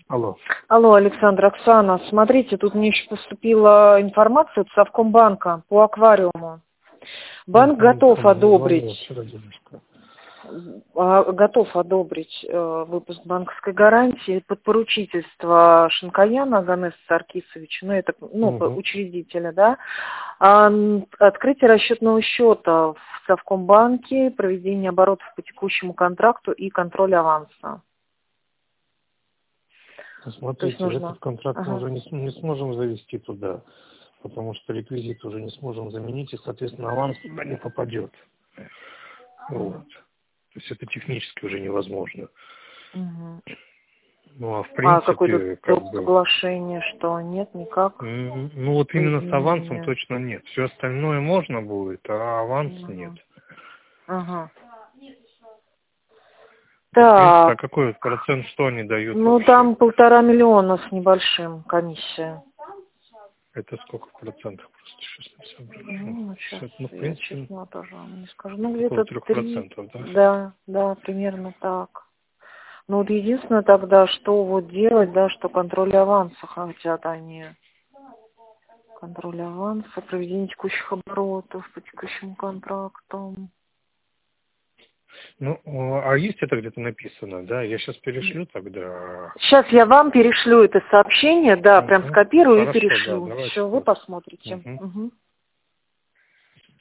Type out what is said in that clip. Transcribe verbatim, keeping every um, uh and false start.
Алло. Алло, Александр, Оксана, смотрите, тут мне еще поступила информация от Совкомбанка по аквариуму. Банк Ну, готов там не одобрить, звонила вчера девушка. а, готов одобрить э, выпуск банковской гарантии под поручительство Шинкаяна Аганеса Саркисовича, ну это ну, Угу. учредителя, да, а, м, открытие расчетного счета в Совкомбанке, проведение оборотов по текущему контракту и контроль аванса. То есть Смотрите, нужно. этот контракт мы Ага. уже не, с- не сможем завести туда, потому что реквизит уже не сможем заменить, и, соответственно, аванс туда не попадет. Вот. То есть это технически уже невозможно. Угу. Ну, а в А какое-то принципе, как бы... соглашение, что нет, никак м, Ну, вот по именно с авансом изменению. точно нет. Все остальное можно будет, а аванс нет. Ага. Ага. И, в принципе, а Так, какой вот процент, что они дают ну вообще? там полтора миллиона с небольшим комиссия. Это сколько в процентах? Просто сейчас не соображу. Ну, сейчас Это, ну, в я принципе, честно тоже вам не скажу. Ну, около где-то трех три, процентов, да? да, да, примерно так. Ну, вот единственное тогда, что вот делать, да, что контроль аванса хотят они. Контроль аванса, проведение текущих оборотов по текущим контрактам. Ну, а есть это где-то написано, да? Я сейчас перешлю тогда. Сейчас я вам перешлю это сообщение, да, прям Угу. скопирую и Хорошо, да, перешлю. давайте Все, вы так. посмотрите. Угу. Угу.